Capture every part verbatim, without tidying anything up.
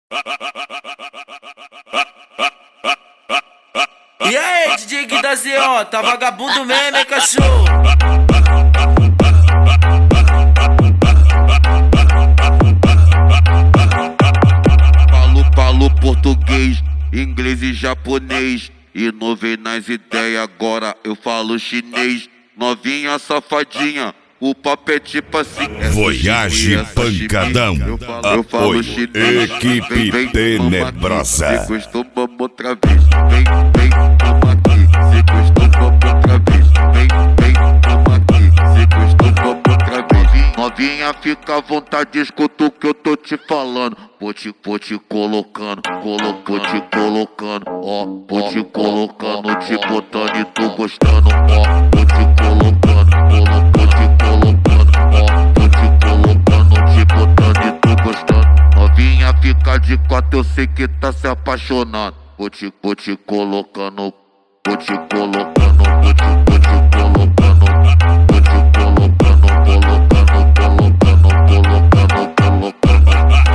E aí, D J Gui da Z O, tá vagabundo mesmo, hein, cachorro? Falo, falo português, inglês e japonês. E não vem nas ideias, agora eu falo chinês. Novinha safadinha, o papo é tipo assim. Voyage Pancadão, eu falo, eu falo apoio, chinês. equipe Vem, vem, tenebrosa. Se gostou, vamos outra vez. Vem, vem, toma aqui. Se gostou, vamos outra vez. Vem, vem, toma aqui. Se gostou, vamos outra vez. Novinha, fica à vontade, escuta o que eu tô te falando. Vou te, vou te colocando, colo, vou te colocando, ó. Vou te colocando, te botando e tu gostando, ó. Vou te colocando, colo, vou te colocando, ó. Vou te colocando, te botando e tu gostando. Novinha, fica de quatro, eu sei que tá se apaixonando. Vou te, vou te colocando, vou te colocando, vou te, vou te colocando, vou te colocando, colocando, colocando, colocando, colocando.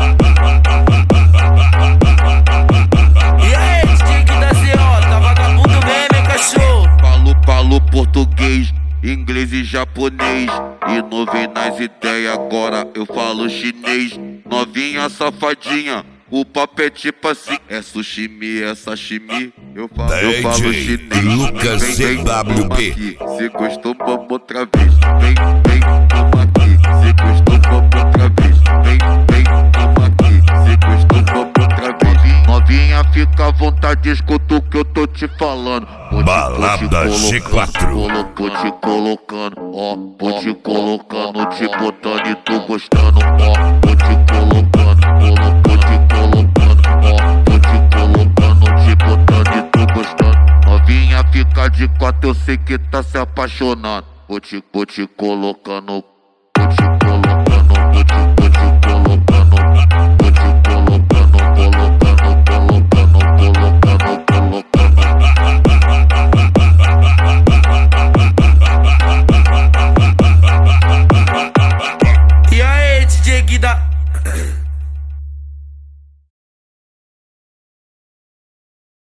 E aí, D J Gui da Z O, tá vagabundo mesmo, hein, cachorro? Falo, falo português, inglês e japonês. E não vem nas ideias, agora eu falo chinês. Novinha safadinha, o papo é tipo assim. É sushi, é sashimi. Eu falo, eu falo chinês. Lucas Vem, vem, C W B. toma aqui. Se gostou, vamos outra vez. Vem, vem, toma aqui. Se gostou, vamos outra vez. Vem, vem, toma aqui. Se gostou, vamos outra vez. Novinha, fica à vontade, escuta o que eu tô te falando. Vou te, Balada vou te G quatro. Colo, vou te colocando, ó. Vou te colocando, te botando e tu gostando, ó. Vou te colocando, colo, vou te colocando, ó. Vou te colocando, te botando e tu gostando. Novinha, fica de quatro, eu sei que tá se apaixonando. Vou te, vou te colocando, vou te colocando, vou te, vou te colocando.